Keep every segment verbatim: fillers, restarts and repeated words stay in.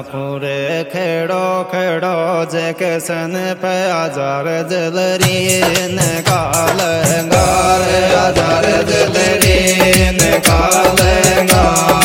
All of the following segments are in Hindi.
जाफूर खेड़ो खेड़ो जैक सन पे आजार जलरी निकाल गार आजार जलरी निकाल गा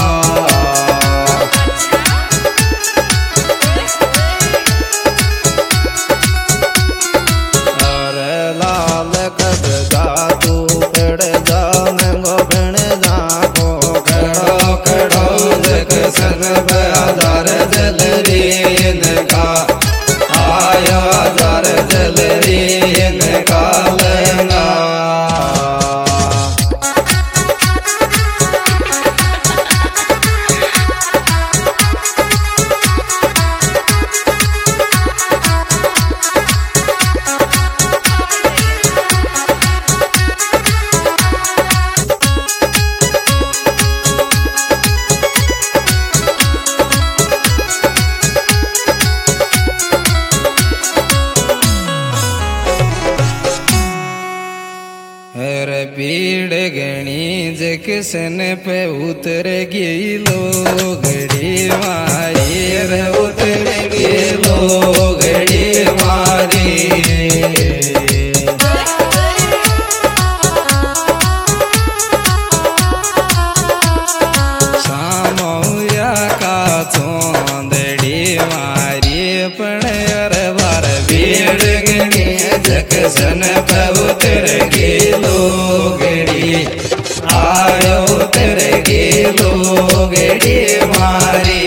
भीड़ गणी जक्सन पे उतर गई लोगड़ी मारी रे उतर गई लोगड़ी मारी सामौया का चौंदड़ी मारी पणर बार भीड़ गणी जक्सन पे उतर गई लोगड़ी आयो तेरे की लोगड़ी मारी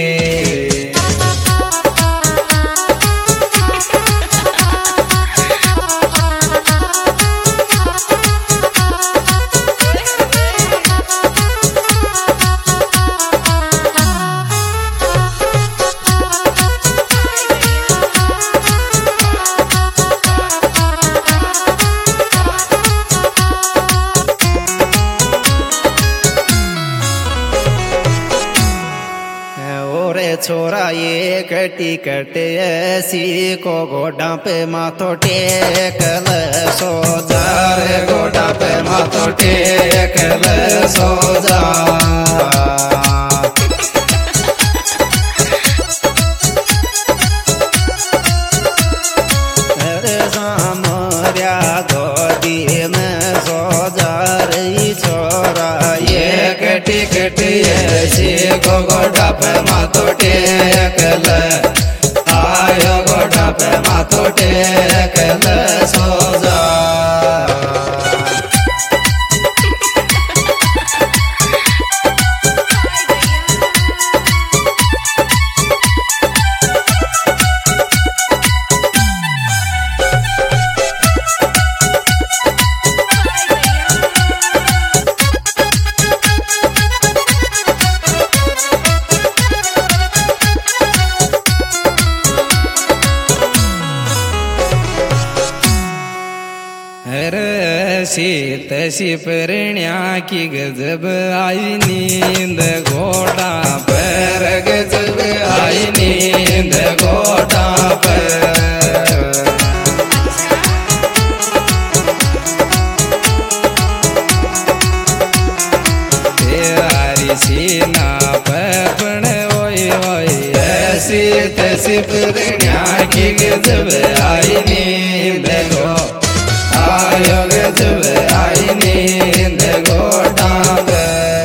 छोरा ये कटी कट ऐसी को गोडा पे माथो टेकल सो जा रे गोडा पे माथो टेकल सो जा रे सामरिया दो दिन सो जा रे छोरा ये कटी कट ऐसी को गोडा पे माथो टेकल आयो गोडा पे माथो टेकल सो जा शीत शिपरण्या की गजब आई नींद घोटा पर गजब आई नींद घोटा पर तेरी सीना पपण ओए ओए शीत शिपरण्या की गजब आई नींद घोटा आयो गजब आई नींद घोटा पे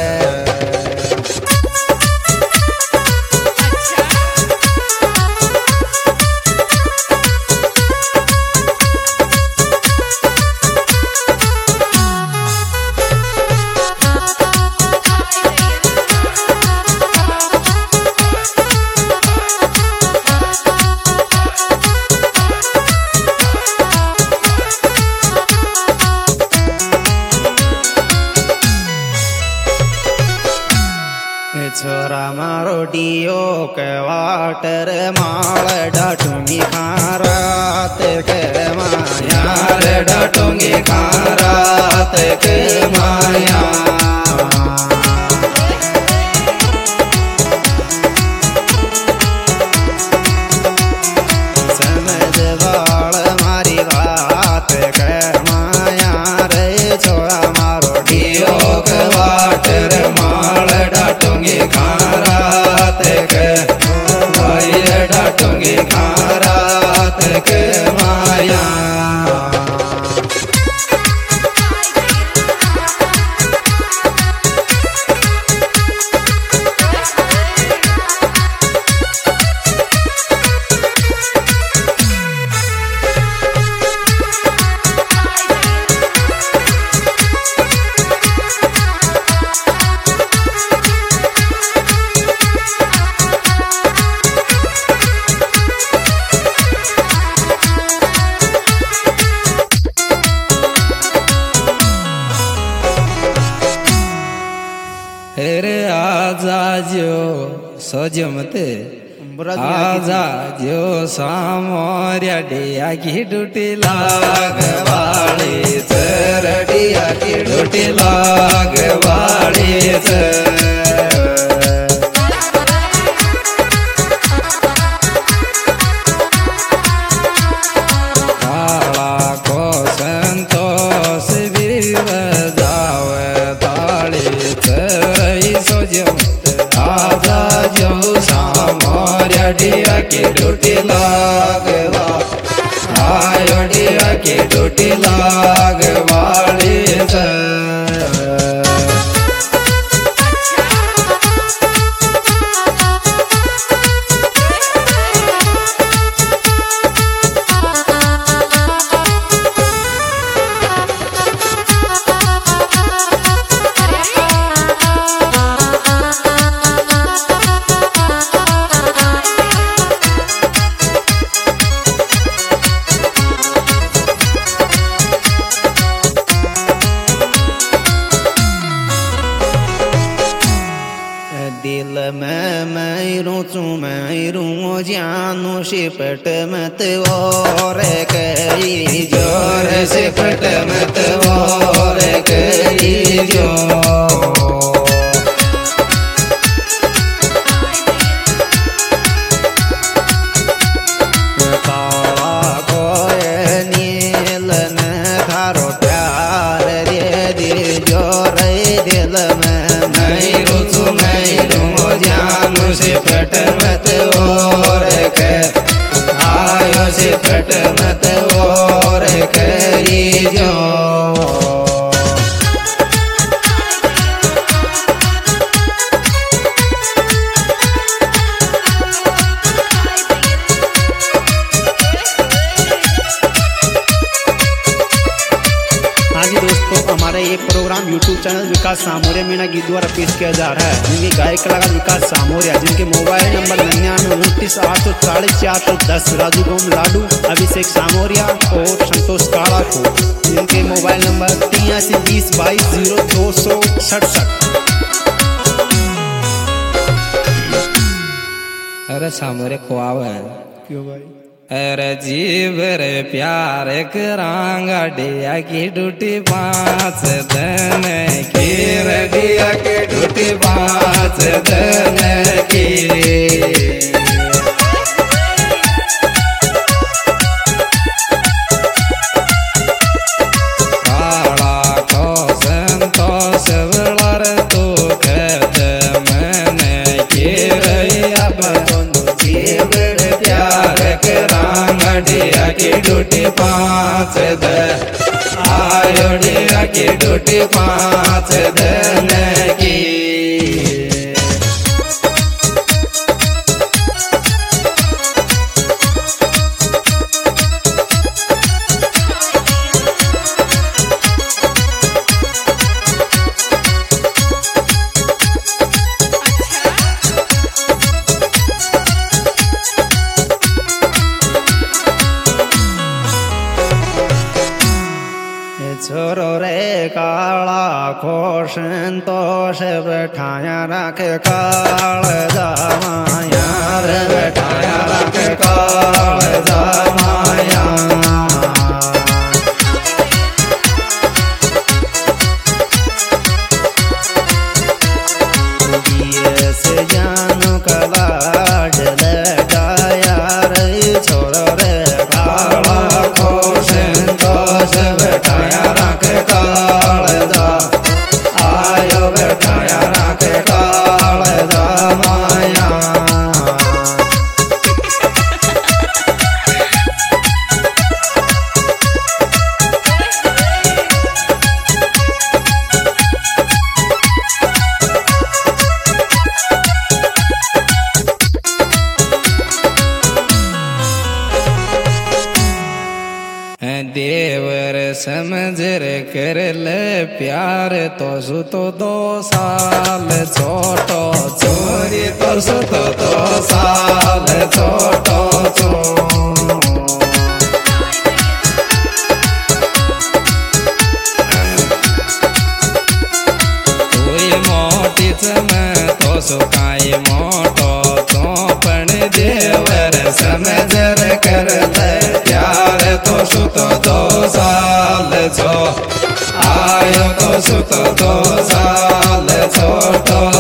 छोरा मारो डियो के वाटर माल डाटूंगी खारात के माया रे डाटूंगी खारात के माया समझ वाल मारी बात के माया रे छोरा मारो डियो के वाटर माल डाटूंगी खारात के डाटोगे खारात के माया रे आजा जो सोजमते आजा जो सामोरिया डिया की डूटी लाग वाली चरडिया की डूटी लाग वाली काला को संतोष बीव जावे ताली आजा जो सामोरिया डिया की डूटी लागवा आयो डिया की डूटी लाग वाली दिल में मैं रूचू मैं रू जानू शिपट मत और कई जोर से पट मत और कई जो से पट मत और के आयो से पट मत और करी जो हमारा ये program YouTube channel Vikas Samoria Meena गीत द्वारा पेश किया जा रहा है, जिनके गायक कलाकार विकास सामोरिया, जिनके मोबाइल नंबर निन्यानवे उनतीस आठ सौ चालीस चार सौ दस, राजू गोम लाडू, अभिषेक सामोरिया और संतोष काड़ा को, जिनके मोबाइल नंबर तिरासी बीस बाईस जीरो दो सौ सड़सठ। अरे सामोरिया खुआव है क्यों भाई? अरे जीव रे प्यार करांगा डिया की डूटी पाँच दिन की डिया की डूटी पाँच दिन की काला को संतोष बलर तू कहत मैंने की रैया जीव रे प्यार करांगा डिया की डूटी पाँच दिन आयो डिया की डूटी पाँच दिन की छोरो रे काला को संतोष बैठाया रख काल जामाया रे बैठाया रख काल जामाया से जानो कला लगाया रे छोरो रे काला को संतोष बैठाया रख काल जा आयो बैठाया रख काल जा माया समझ रे कर ले प्यार तो सु तो दो साल छोटो चोरी तो सु तो दो साल छोटो चो में तो सुखाई मोटो तो पण देवर समझ कर ले प्यार तो सुत दो साल छो आयो तो सुत दो साल छोटो